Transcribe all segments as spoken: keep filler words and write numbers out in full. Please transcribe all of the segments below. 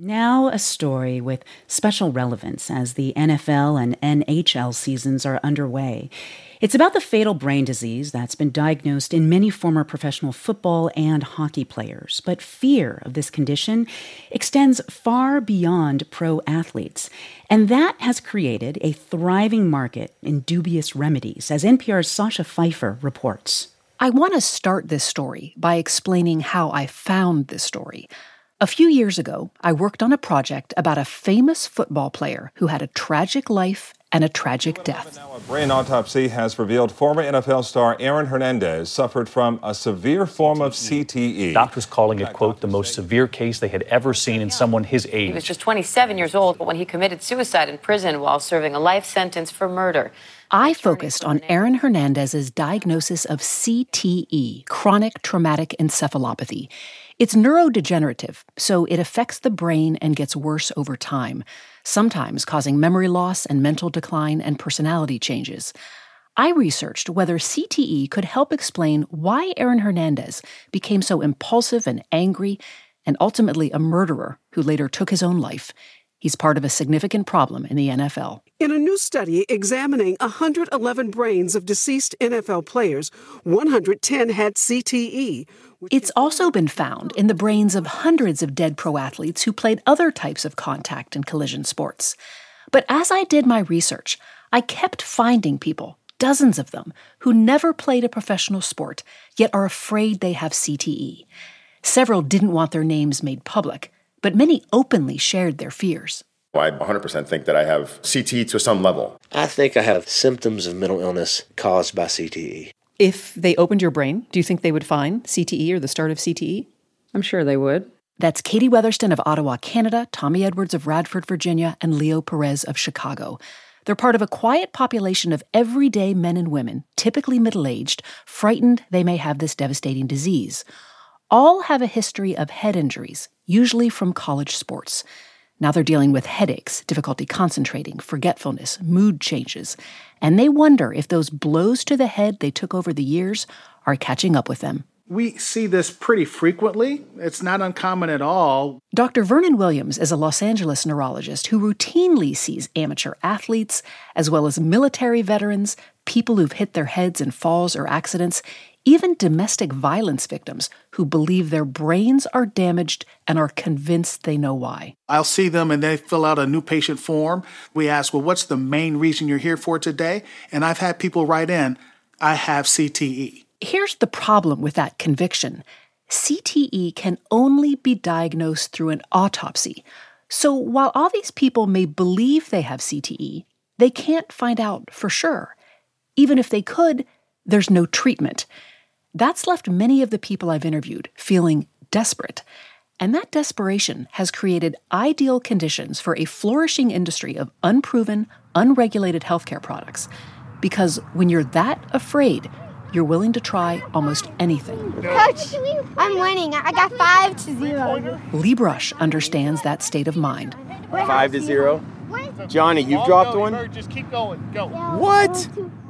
Now a story with special relevance as the N F L and N H L seasons are underway. It's about the fatal brain disease that's been diagnosed in many former professional football and hockey players. But fear of this condition extends far beyond pro athletes. And that has created a thriving market in dubious remedies, as N P R's Sasha Pfeiffer reports. I want to start this story by explaining how I found this story. A few years ago, I worked on a project about a famous football player who had a tragic life and a tragic death. Now, a brain autopsy has revealed former N F L star Aaron Hernandez suffered from a severe form of C T E. Doctors calling it, quote, the most severe case they had ever seen in someone his age. He was just twenty-seven years old when he committed suicide in prison while serving a life sentence for murder. I focused on Aaron Hernandez's diagnosis of C T E, chronic traumatic encephalopathy. It's neurodegenerative, so it affects the brain and gets worse over time, sometimes causing memory loss and mental decline and personality changes. I researched whether C T E could help explain why Aaron Hernandez became so impulsive and angry, and ultimately a murderer who later took his own life. He's part of a significant problem in the N F L. In a new study examining one hundred eleven brains of deceased N F L players, one hundred ten had C T E. It's also been found in the brains of hundreds of dead pro athletes who played other types of contact and collision sports. But as I did my research, I kept finding people, dozens of them, who never played a professional sport, yet are afraid they have C T E. Several didn't want their names made public, but many openly shared their fears. I one hundred percent think that I have C T E to some level. I think I have symptoms of mental illness caused by C T E. If they opened your brain, do you think they would find C T E or the start of C T E? I'm sure they would. That's Katie Weatherston of Ottawa, Canada, Tommy Edwards of Radford, Virginia, and Leo Perez of Chicago. They're part of a quiet population of everyday men and women, typically middle-aged, frightened they may have this devastating disease. All have a history of head injuries, usually from college sports. Now they're dealing with headaches, difficulty concentrating, forgetfulness, mood changes, and they wonder if those blows to the head they took over the years are catching up with them. We see this pretty frequently. It's not uncommon at all. Doctor Vernon Williams is a Los Angeles neurologist who routinely sees amateur athletes, as well as military veterans, people who've hit their heads in falls or accidents, even domestic violence victims who believe their brains are damaged and are convinced they know why. I'll see them and they fill out a new patient form. We ask, well, what's the main reason you're here for today? And I've had people write in, I have C T E. Here's the problem with that conviction. C T E can only be diagnosed through an autopsy. So while all these people may believe they have C T E, they can't find out for sure. Even if they could, there's no treatment. That's left many of the people I've interviewed feeling desperate. And that desperation has created ideal conditions for a flourishing industry of unproven, unregulated healthcare products. Because when you're that afraid, you're willing to try almost anything. Coach, I'm winning. I got five to zero. Lee Brush understands that state of mind. Five to zero? Johnny, you've dropped one? Just keep going. Go. What?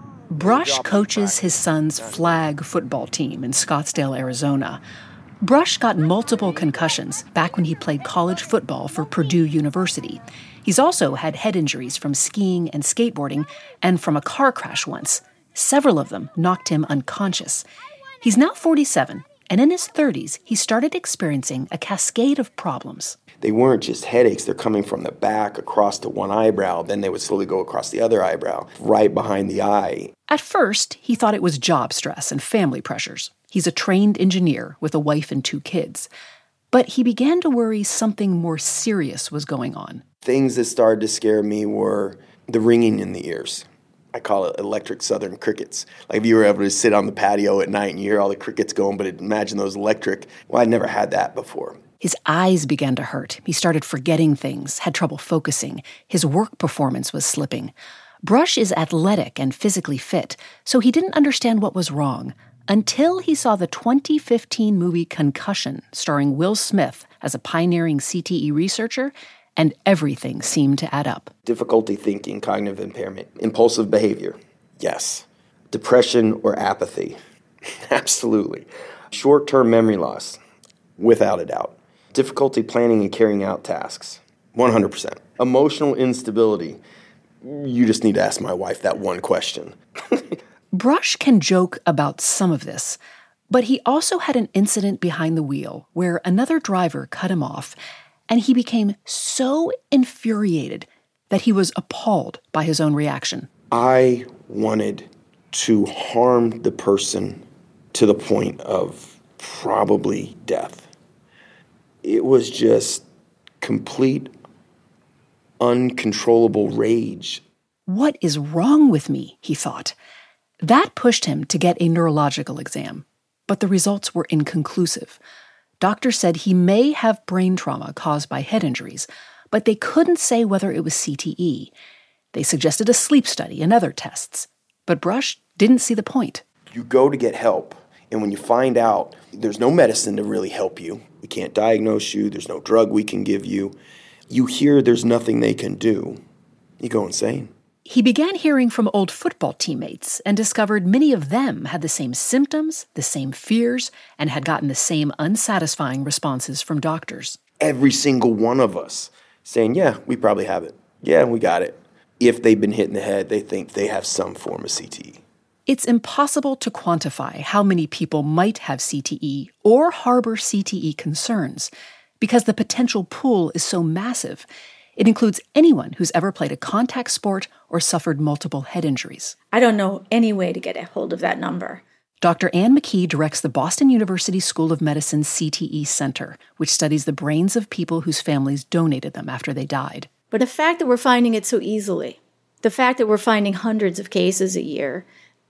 Brush coaches his son's flag football team in Scottsdale, Arizona. Brush got multiple concussions back when he played college football for Purdue University. He's also had head injuries from skiing and skateboarding and from a car crash once. Several of them knocked him unconscious. He's now forty-seven, and in his thirties, he started experiencing a cascade of problems. They weren't just headaches. They're coming from the back across to one eyebrow. Then they would slowly go across the other eyebrow, right behind the eye. At first, he thought it was job stress and family pressures. He's a trained engineer with a wife and two kids. But he began to worry something more serious was going on. Things that started to scare me were the ringing in the ears. I call it electric southern crickets. Like if you were able to sit on the patio at night and you hear all the crickets going, but imagine those electric. Well, I'd never had that before. His eyes began to hurt. He started forgetting things, had trouble focusing. His work performance was slipping. Brush is athletic and physically fit, so he didn't understand what was wrong until he saw the twenty fifteen movie Concussion, starring Will Smith as a pioneering C T E researcher, and everything seemed to add up. Difficulty thinking, cognitive impairment, impulsive behavior, yes. Depression or apathy, absolutely. Short-term memory loss, without a doubt. Difficulty planning and carrying out tasks, one hundred percent. Emotional instability, you just need to ask my wife that one question. Brush can joke about some of this, but he also had an incident behind the wheel where another driver cut him off, and he became so infuriated that he was appalled by his own reaction. I wanted to harm the person to the point of probably death. It was just complete, uncontrollable rage. What is wrong with me, he thought. That pushed him to get a neurological exam, but the results were inconclusive. Doctors said he may have brain trauma caused by head injuries, but they couldn't say whether it was C T E. They suggested a sleep study and other tests, but Brush didn't see the point. You go to get help, and when you find out there's no medicine to really help you, we can't diagnose you, there's no drug we can give you, you hear there's nothing they can do, you go insane. He began hearing from old football teammates and discovered many of them had the same symptoms, the same fears, and had gotten the same unsatisfying responses from doctors. Every single one of us saying, yeah, we probably have it. Yeah, we got it. If they've been hit in the head, they think they have some form of C T E. It's impossible to quantify how many people might have C T E or harbor C T E concerns because the potential pool is so massive. It includes anyone who's ever played a contact sport or suffered multiple head injuries. I don't know any way to get a hold of that number. Doctor Anne McKee directs the Boston University School of Medicine's C T E Center, which studies the brains of people whose families donated them after they died. But the fact that we're finding it so easily, the fact that we're finding hundreds of cases a year,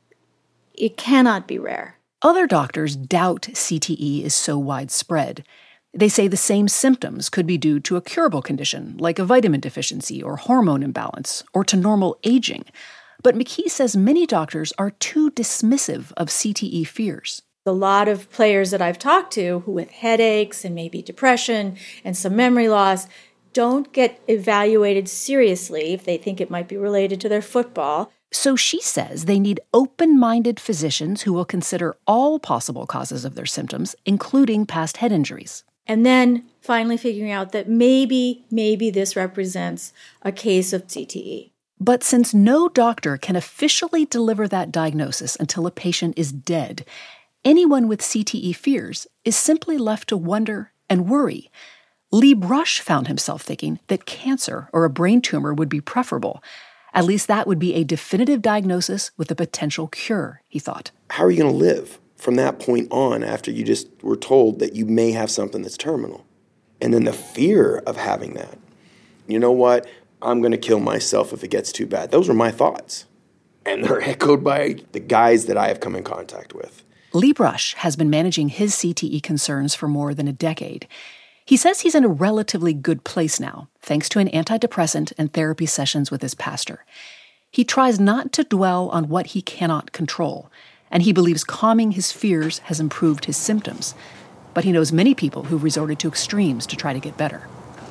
it cannot be rare. Other doctors doubt C T E is so widespread. They say the same symptoms could be due to a curable condition, like a vitamin deficiency or hormone imbalance, or to normal aging. But McKee says many doctors are too dismissive of C T E fears. A lot of players that I've talked to who with headaches and maybe depression and some memory loss don't get evaluated seriously if they think it might be related to their football. So she says they need open-minded physicians who will consider all possible causes of their symptoms, including past head injuries. And then finally figuring out that maybe, maybe this represents a case of C T E. But since no doctor can officially deliver that diagnosis until a patient is dead, anyone with C T E fears is simply left to wonder and worry. Lee Brush found himself thinking that cancer or a brain tumor would be preferable. At least that would be a definitive diagnosis with a potential cure, he thought. How are you going to live from that point on after you just were told that you may have something that's terminal? And then the fear of having that. You know what? I'm going to kill myself if it gets too bad. Those were my thoughts. And they're echoed by the guys that I have come in contact with. Lee Brush has been managing his C T E concerns for more than a decade. He says he's in a relatively good place now, thanks to an antidepressant and therapy sessions with his pastor. He tries not to dwell on what he cannot control, and he believes calming his fears has improved his symptoms. But he knows many people who've resorted to extremes to try to get better.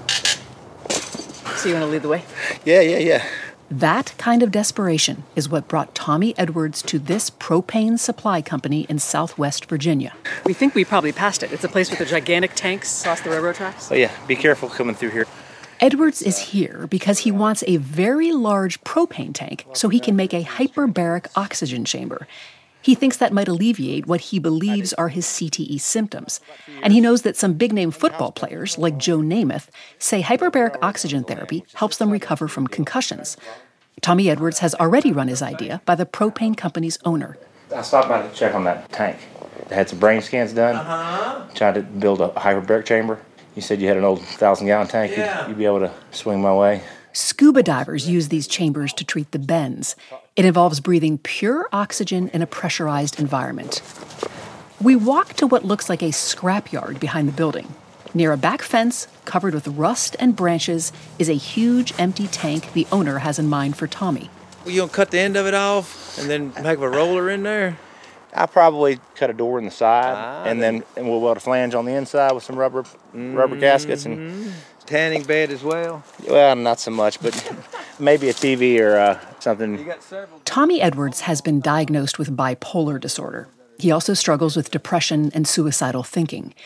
So you want to lead the way? Yeah, yeah, yeah. That kind of desperation is what brought Tommy Edwards to this propane supply company in Southwest Virginia. We think we probably passed it. It's a place with the gigantic tanks across the railroad tracks. Oh yeah, be careful coming through here. Edwards is here because he wants a very large propane tank so he can make a hyperbaric oxygen chamber. He thinks that might alleviate what he believes are his C T E symptoms. And he knows that some big-name football players, like Joe Namath, say hyperbaric oxygen therapy helps them recover from concussions. Tommy Edwards has already run his idea by the propane company's owner. I stopped by to check on that tank. I had some brain scans done. Uh-huh. Tried to build a hyperbaric chamber. You said you had an old thousand-gallon tank. Yeah. You'd, you'd be able to swing my way. Scuba divers use these chambers to treat the bends. It involves breathing pure oxygen in a pressurized environment. We walk to what looks like a scrapyard behind the building. Near a back fence, covered with rust and branches, is a huge empty tank the owner has in mind for Tommy. Well, you gonna cut the end of it off and then make a roller in there? I'll probably cut a door in the side, ah, and then and we'll weld a flange on the inside with some rubber mm-hmm. rubber gaskets and tanning bed as well. Well, not so much, but maybe a T V or uh, something. Tommy Edwards has been diagnosed with bipolar disorder. He also struggles with depression and suicidal thinking.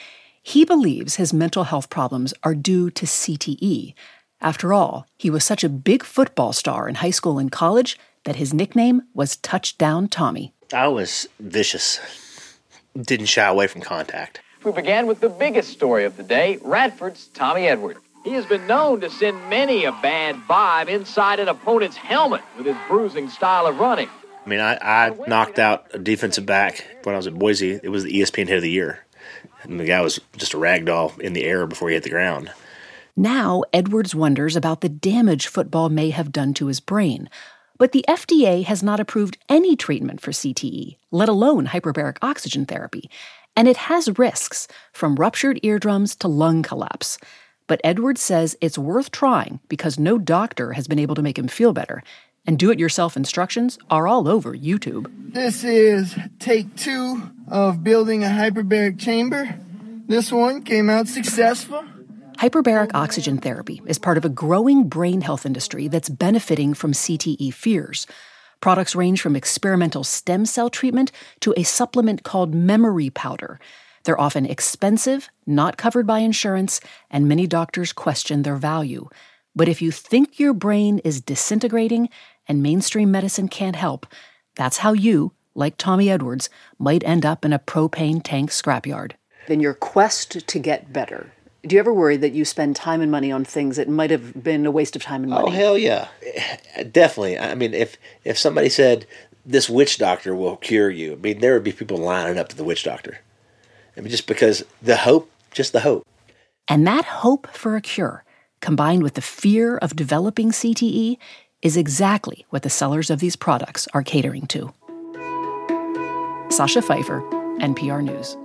He believes his mental health problems are due to C T E. After all, he was such a big football star in high school and college that his nickname was Touchdown Tommy. I was vicious. Didn't shy away from contact. We began with the biggest story of the day, Radford's Tommy Edwards. He has been known to send many a bad vibe inside an opponent's helmet with his bruising style of running. I mean, I, I knocked out a defensive back when I was at Boise. It was the E S P N Hit of the Year. And the guy was just a rag doll in the air before he hit the ground. Now, Edwards wonders about the damage football may have done to his brain. But the F D A has not approved any treatment for C T E, let alone hyperbaric oxygen therapy. And it has risks, from ruptured eardrums to lung collapse. But Edwards says it's worth trying because no doctor has been able to make him feel better. And do-it-yourself instructions are all over YouTube. This is take two of building a hyperbaric chamber. This one came out successful. Hyperbaric oxygen therapy is part of a growing brain health industry that's benefiting from C T E fears. Products range from experimental stem cell treatment to a supplement called memory powder. They're often expensive, not covered by insurance, and many doctors question their value. But if you think your brain is disintegrating and mainstream medicine can't help, that's how you, like Tommy Edwards, might end up in a propane tank scrapyard. In your quest to get better, do you ever worry that you spend time and money on things that might have been a waste of time and money? Oh, hell yeah. Definitely. I mean, if, if somebody said, this witch doctor will cure you, I mean, there would be people lining up to the witch doctor. I mean, just because the hope, just the hope. And that hope for a cure, combined with the fear of developing C T E, is exactly what the sellers of these products are catering to. Sasha Pfeiffer, N P R News.